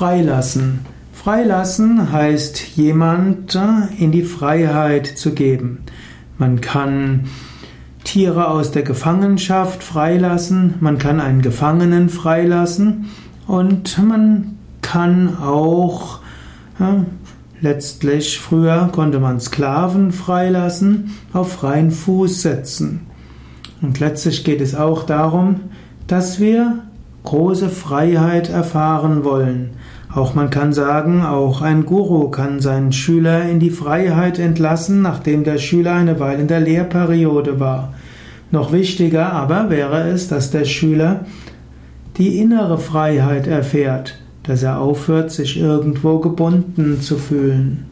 Freilassen. Freilassen heißt, jemand in die Freiheit zu geben. Man kann Tiere aus der Gefangenschaft freilassen, man kann einen Gefangenen freilassen und man kann auch, letztlich früher konnte man Sklaven freilassen, auf freien Fuß setzen. Und letztlich geht es auch darum, dass wir große Freiheit erfahren wollen. Auch man kann sagen, auch ein Guru kann seinen Schüler in die Freiheit entlassen, nachdem der Schüler eine Weile in der Lehrperiode war. Noch wichtiger aber wäre es, dass der Schüler die innere Freiheit erfährt, dass er aufhört, sich irgendwo gebunden zu fühlen.